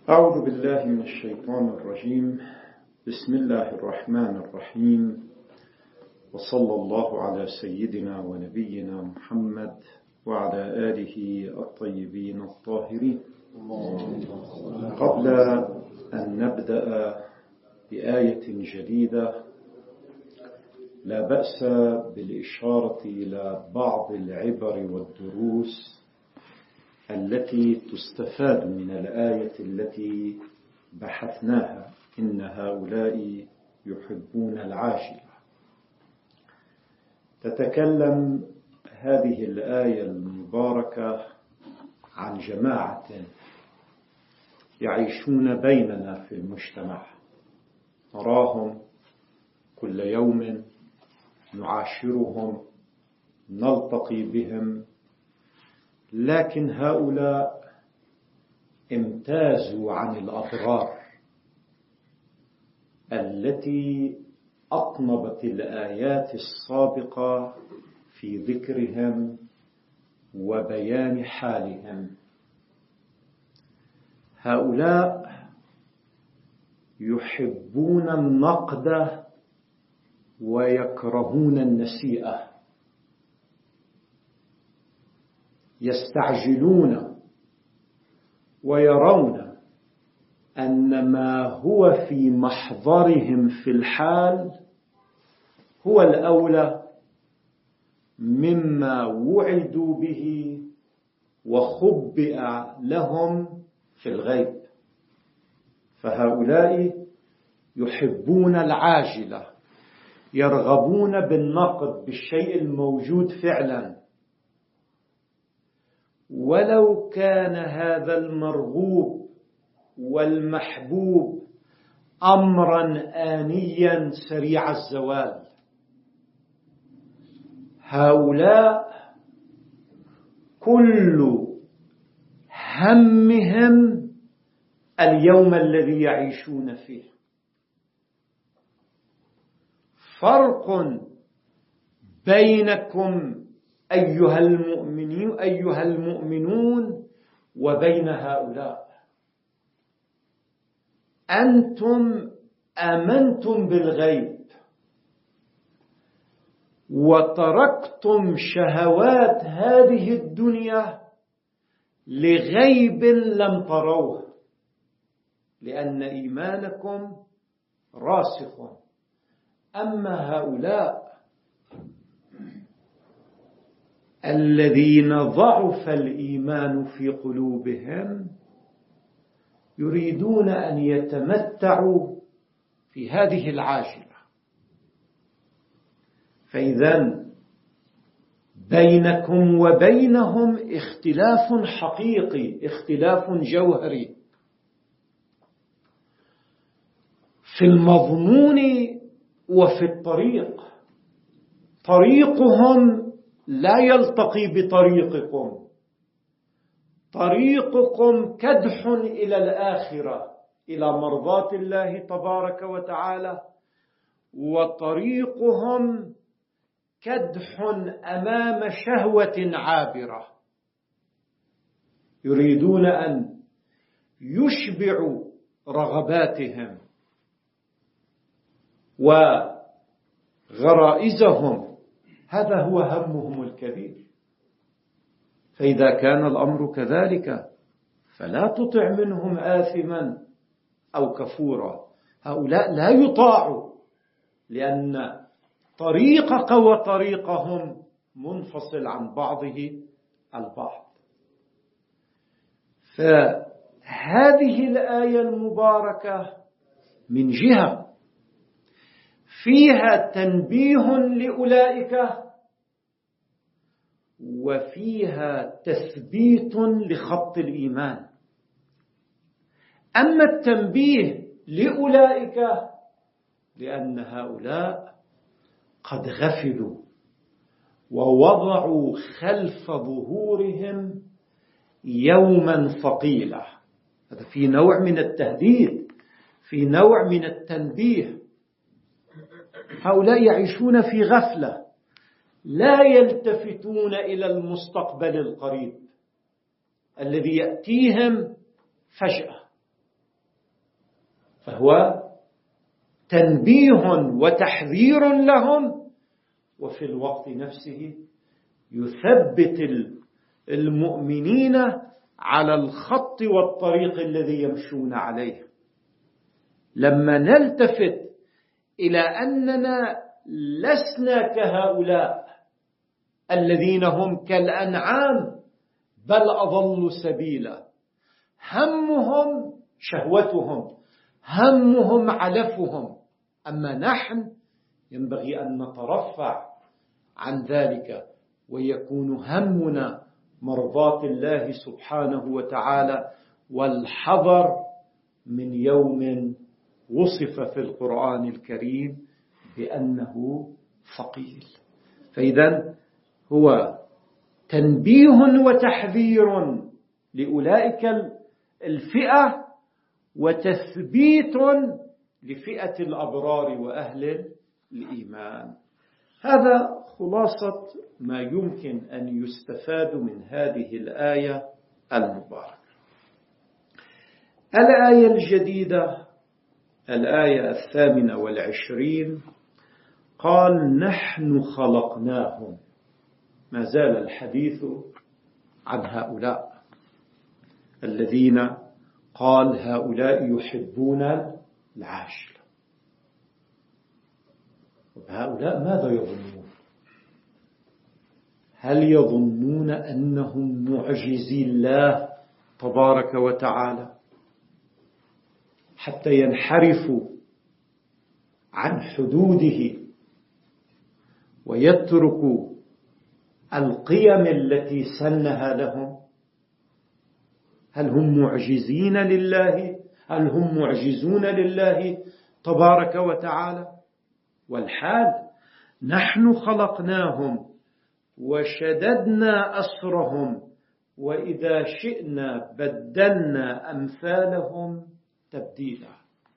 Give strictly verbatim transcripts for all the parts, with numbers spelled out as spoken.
أعوذ بالله من الشيطان الرجيم. بسم الله الرحمن الرحيم، وصلى الله على سيدنا ونبينا محمد وعلى آله الطيبين الطاهرين. قبل أن نبدأ بآية جديدة لا بأس بالإشارة إلى بعض العبر والدروس التي تستفاد من الآية التي بحثناها: إن هؤلاء يحبون العاجلة. تتكلم هذه الآية المباركة عن جماعة يعيشون بيننا في المجتمع، نراهم كل يوم، نعاشرهم، نلتقي بهم، لكن هؤلاء امتازوا عن الأضرار التي أطنبت الآيات السابقة في ذكرهم وبيان حالهم. هؤلاء يحبون النقد ويكرهون النسيئة، يستعجلون ويرون أن ما هو في محضرهم في الحال هو الأولى مما وعدوا به وخبئ لهم في الغيب. فهؤلاء يحبون العاجلة، يرغبون بالنقد، بالشيء الموجود فعلا، ولو كان هذا المرغوب والمحبوب أمرا آنيا سريع الزوال. هؤلاء كل همهم اليوم الذي يعيشون فيه. فرق بينكم أيها المؤمنين أيها المؤمنون وبين هؤلاء: أنتم آمنتم بالغيب وتركتم شهوات هذه الدنيا لغيب لم تروه، لأن إيمانكم راسخ. أما هؤلاء الذين ضعف الإيمان في قلوبهم يريدون أن يتمتعوا في هذه العاجلة. فإذا بينكم وبينهم اختلاف حقيقي، اختلاف جوهري في المضمون وفي الطريق. طريقهم لا يلتقي بطريقكم، طريقكم كدح إلى الآخرة، إلى مرضاة الله تبارك وتعالى، وطريقهم كدح أمام شهوة عابرة. يريدون أن يشبعوا رغباتهم وغرائزهم، هذا هو همهم الكبير. فإذا كان الأمر كذلك فلا تطع منهم آثما أو كفورا. هؤلاء لا يطاعوا، لأن طريقك وطريقهم منفصل عن بعضه البعض. فهذه الآية المباركة من جهة فيها تنبيه لأولئك، وفيها تثبيت لخط الإيمان. أما التنبيه لأولئك لأن هؤلاء قد غفلوا ووضعوا خلف ظهورهم يوما ثقيلا. هذا في نوع من التهديد، في نوع من التنبيه. هؤلاء يعيشون في غفلة، لا يلتفتون إلى المستقبل القريب الذي يأتيهم فجأة. فهو تنبيه وتحذير لهم، وفي الوقت نفسه يثبت المؤمنين على الخط والطريق الذي يمشون عليه. لما نلتفت إلى أننا لسنا كهؤلاء الذين هم كالأنعام بل أضلوا سبيلا، همهم شهوتهم، همهم علفهم، أما نحن ينبغي أن نترفع عن ذلك ويكون همنا مرضاة الله سبحانه وتعالى والحذر من يوم وصف في القرآن الكريم بأنه ثقيل. فإذا هو تنبيه وتحذير لأولئك الفئة وتثبيت لفئة الأبرار وأهل الإيمان. هذا خلاصة ما يمكن أن يستفاد من هذه الآية المباركة. الآية الجديدة الآية الثامنة والعشرين قال نحن خلقناهم. ما زال الحديث عن هؤلاء الذين قال هؤلاء يحبون العاجلة. هؤلاء ماذا يظنون؟ هل يظنون أنهم معجزي الله تبارك وتعالى حتى ينحرفوا عن حدوده ويتركوا القيم التي سنها لهم؟ هل هم معجزين لله؟ هل هم معجزون لله تبارك وتعالى؟ والحال نحن خلقناهم وشددنا أسرهم وإذا شئنا بدلنا أمثالهم تبديلا.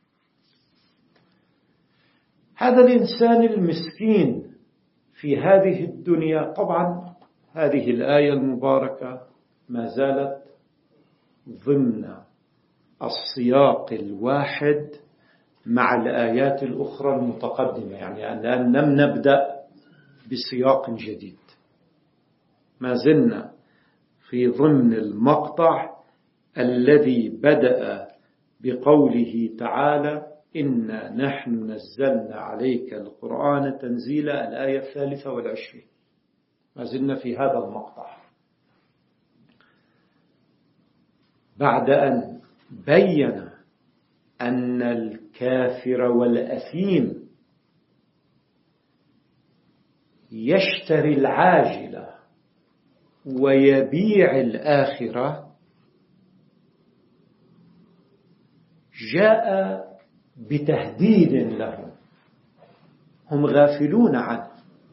هذا الإنسان المسكين في هذه الدنيا، طبعا هذه الآية المباركة ما زالت ضمن السياق الواحد مع الآيات الأخرى المتقدمة، يعني الآن لم نبدأ بسياق جديد، ما زلنا في ضمن المقطع الذي بدأ بقوله تعالى إنا نحن نزلنا عليك القرآن تنزيلا، الآية الثالثة والعشرين، ما زلنا في هذا المقطع بعد أن بين أن الكافر والأثيم يشتري العاجلة ويبيع الآخرة. جاء بتهديد لهم هم غافلون عنه.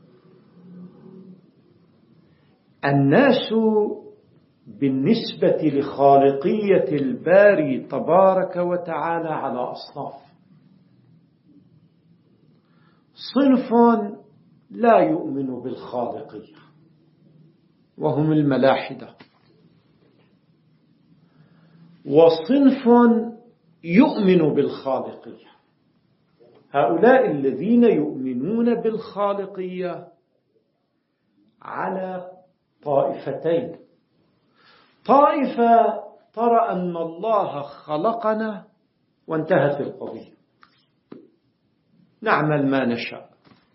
الناس بالنسبة لخالقية الباري تبارك وتعالى على أصناف. صنف لا يؤمن بالخالقية وهم الملاحدة، وصنف يؤمن بالخالقية. هؤلاء الذين يؤمنون بالخالقية على طائفتين: طائفة ترى أن الله خلقنا وانتهت القضية، نعمل ما نشاء،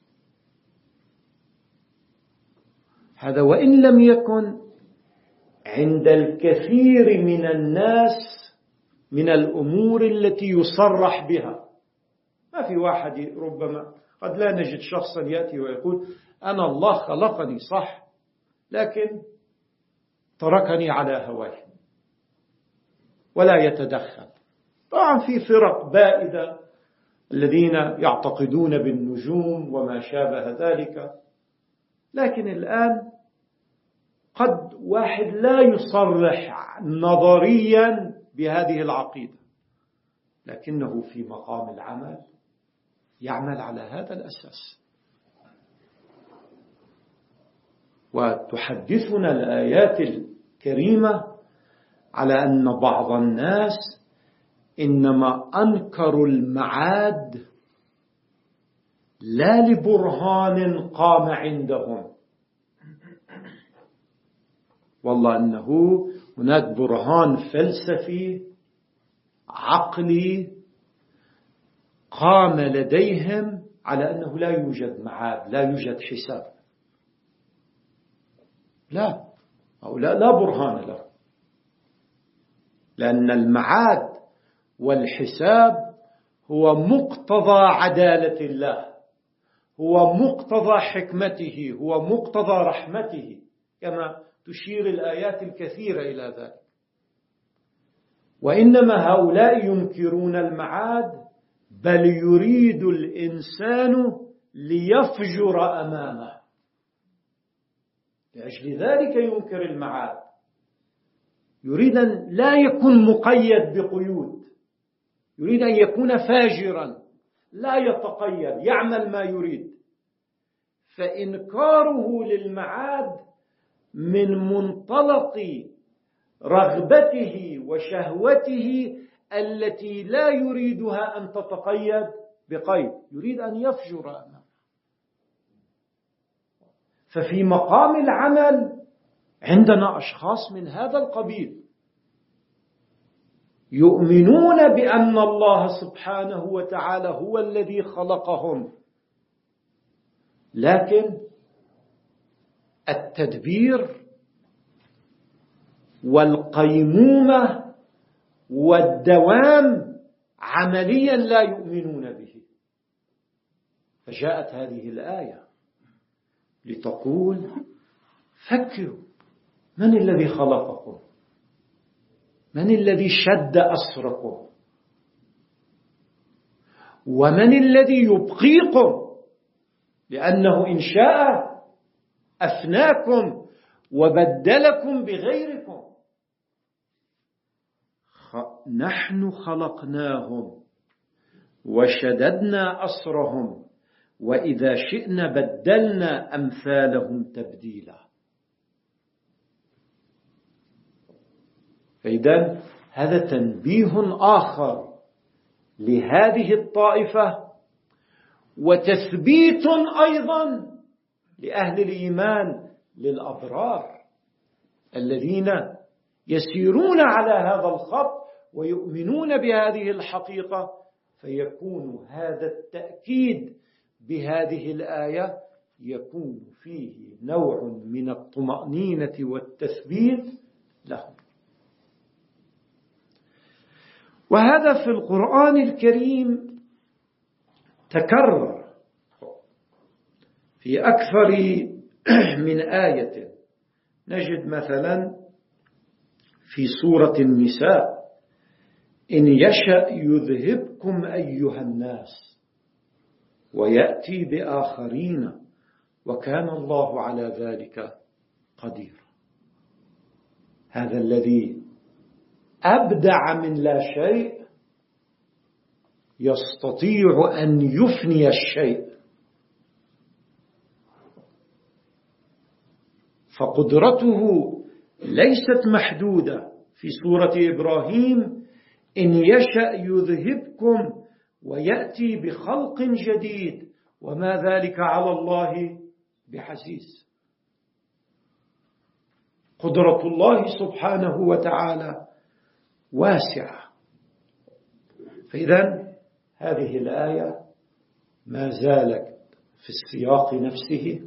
هذا وإن لم يكن عند الكثير من الناس من الأمور التي يصرح بها. ما في واحد ربما قد لا نجد شخصا يأتي ويقول أنا الله خلقني صح لكن تركني على هواي ولا يتدخل. طبعا في فرق بائدة الذين يعتقدون بالنجوم وما شابه ذلك، لكن الآن قد واحد لا يصرح نظريا بهذه العقيدة لكنه في مقام العمل يعمل على هذا الأساس. وتحدثنا الآيات الكريمة على أن بعض الناس إنما أنكروا المعاد لا لبرهان قام عندهم، والله أنه هناك برهان فلسفي عقلي قام لديهم على أنه لا يوجد معاد، لا يوجد حساب. لا، هؤلاء لا برهان له، لأن المعاد والحساب هو مقتضى عدالة الله، هو مقتضى حكمته، هو مقتضى رحمته، كما تشير الآيات الكثيرة إلى ذلك. وإنما هؤلاء ينكرون المعاد، بل يريد الإنسان ليفجر أمامه، لأجل ذلك ينكر المعاد. يريد أن لا يكون مقيد بقيود، يريد أن يكون فاجرا لا يتقيد، يعمل ما يريد. فإنكاره للمعاد من منطلق رغبته وشهوته التي لا يريدها أن تتقيد بقيد، يريد أن يفجر أمامه. ففي مقام العمل عندنا أشخاص من هذا القبيل يؤمنون بأن الله سبحانه وتعالى هو الذي خلقهم، لكن التدبير والقيمومة والدوام عمليا لا يؤمنون به. فجاءت هذه الآية لتقول: فكروا، من الذي خلقكم؟ من الذي شد أسركم؟ ومن الذي يبقيكم؟ لأنه إن شاء أفناكم وبدلكم بغيركم. نحن خلقناهم وشددنا أسرهم، وإذا شئنا بدلنا أمثالهم تبديلا. فإذا هذا تنبيه آخر لهذه الطائفة، وتثبيت أيضا لأهل الإيمان للأبرار الذين يسيرون على هذا الخط ويؤمنون بهذه الحقيقة. فيكون هذا التأكيد بهذه الآية يكون فيه نوع من الطمأنينة والتثبيت لهم. وهذا في القرآن الكريم تكرر في أكثر من آية. نجد مثلا في سورة النساء: إن يشأ يذهبكم أيها الناس ويأتي بآخرين وكان الله على ذلك قدير. هذا الذي أبدع من لا شيء يستطيع أن يفني الشيء، فقدرته ليست محدودة. في سورة إبراهيم: إن يشأ يذهبكم ويأتي بخلق جديد وما ذلك على الله بعزيز. قدرة الله سبحانه وتعالى واسعة. فإذا هذه الآية ما زالت في السياق نفسه،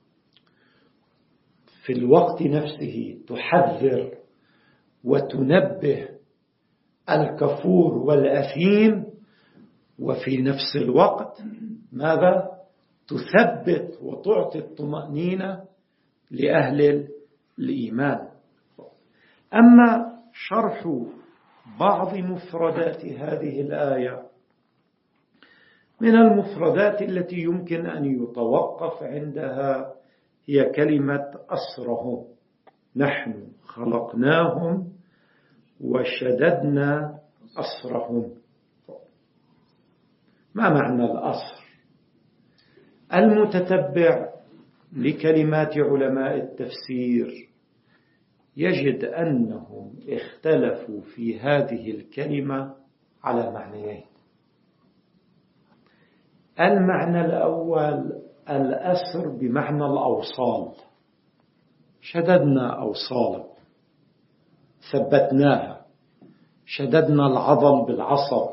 في الوقت نفسه، تحذر وتنبه الكفور والأثيم، وفي نفس الوقت ماذا؟ تثبت وتعطي الطمأنينة لأهل الإيمان. أما شرح بعض مفردات هذه الآية، من المفردات التي يمكن أن يتوقف عندها هي كلمة أسرهم. نحن خلقناهم وشددنا أسرهم. ما معنى الأسر؟ المتتبع لكلمات علماء التفسير يجد أنهم اختلفوا في هذه الكلمة على معنيين. المعنى الأول الأسر بمعنى الأوصال، شددنا أوصاله، ثبتناها، شددنا العضل بالعصب،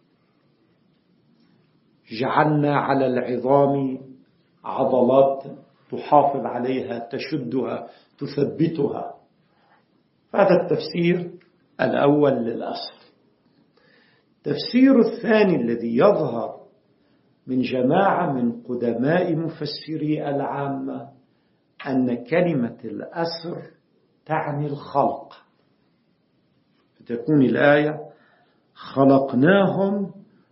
جعلنا على العظام عضلات تحافظ عليها، تشدها، تثبتها. هذا التفسير الأول للأسر. التفسير الثاني الذي يظهر من جماعة من قدماء مفسري العامة أن كلمة الأسر تعني الخلق، فتكون الآية خلقناهم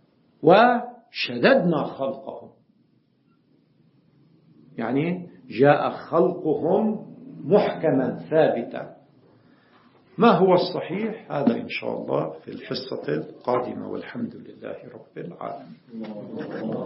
وشددنا خلقهم، يعني جاء خلقهم محكما ثابتا. ما هو الصحيح؟ هذا إن شاء الله في الحصة القادمة، والحمد لله رب العالمين.